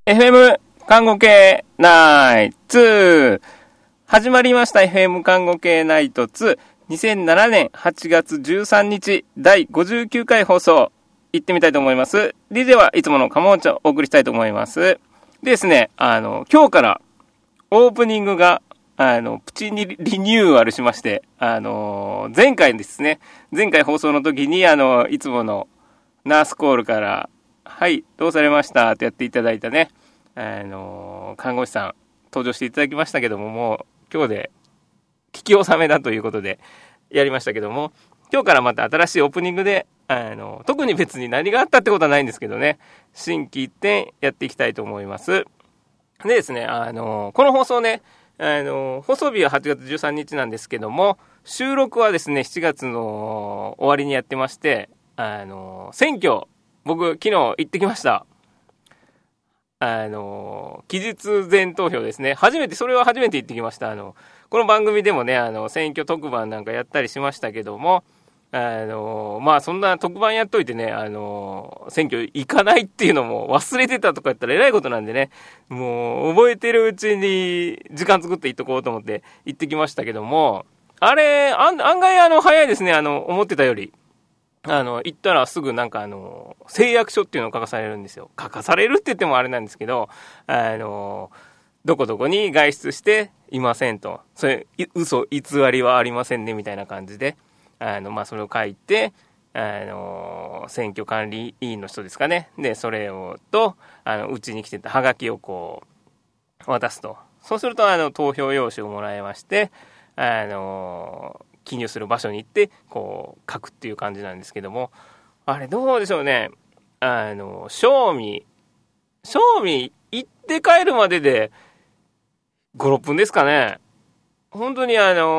FM 看護系ナイト始まりました。 FM 看護系ナイト2、2007年8月13日第59回放送行ってみたいと思います。 DJ はいつものカモンチャをお送りしたいと思います。でですね、今日からオープニングがプチにリニューアルしまして、前回ですね、前回放送の時にいつものナースコールからはいどうされましたってやっていただいたね、看護師さん登場していただきましたけども、もう今日で聞き納めだということでやりましたけども、今日からまた新しいオープニングで特に別に何があったってことはないんですけどね、新規一点やっていきたいと思います。でですね、この放送ね、放送日は8月13日なんですけども、収録はですね7月の終わりにやってまして、選挙僕昨日行ってきました。期日前投票ですね。それは初めて行ってきました。この番組でもね、選挙特番なんかやったりしましたけども、まあそんな特番やっといてね、選挙行かないっていうのも忘れてたとか言ったらえらいことなんでね、もう覚えてるうちに時間作って行っとこうと思って行ってきましたけども、あれ案外早いですね。思ってたより行ったらすぐなんか誓約書っていうのを書かされるんですよ。書かされるって言ってもあれなんですけど、どこどこに外出していませんと、それ嘘偽りはありませんねみたいな感じで、まあそれを書いて、選挙管理委員の人ですかね、でそれをとうちに来てたハガキをこう渡すと、そうすると投票用紙をもらいまして、記入する場所に行ってこう書くっていう感じなんですけども、あれどうでしょうね、正味行って帰るまでで5、6分ですかね。本当に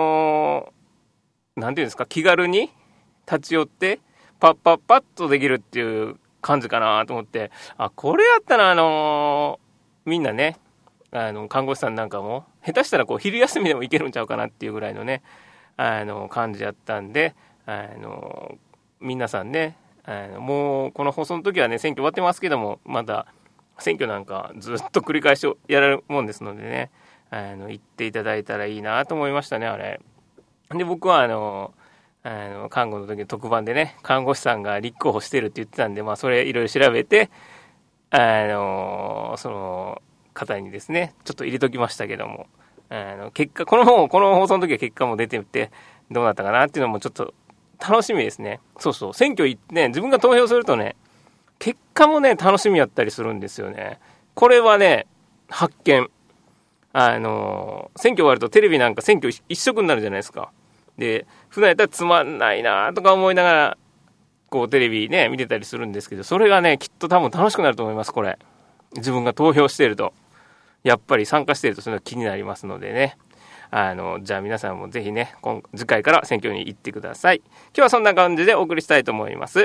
なんていうんですか、気軽に立ち寄ってパッとできるっていう感じかなと思って、これやったらみんなね、看護師さんなんかも下手したらこう昼休みでも行けるんちゃうかなっていうぐらいのね感じやったんで、皆さんね、もうこの放送の時はね選挙終わってますけども、まだ選挙なんかずっと繰り返しやられるもんですのでね、行っていただいたらいいなと思いましたね。あれで僕は看護の時の特番でね、看護師さんが立候補してるって言ってたんで、まあそれいろいろ調べてその方にですねちょっと入れときましたけども、結果この放送の時は結果も出てみてどうなったかなっていうのもちょっと楽しみですね。そう選挙行ってね、自分が投票するとね結果もね楽しみやったりするんですよね。これはね発見。選挙終わるとテレビなんか選挙一色になるじゃないですか。で普段やったらつまんないなとか思いながらこうテレビね見てたりするんですけど、それがねきっと多分楽しくなると思います。これ自分が投票しているとやっぱり参加しているとそういうのが気になりますのでね、じゃあ皆さんもぜひね次回から選挙に行ってください。今日はそんな感じでお送りしたいと思います。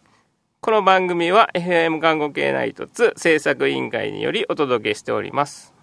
この番組は FM 看護系ナイト2制作委員会によりお届けしております。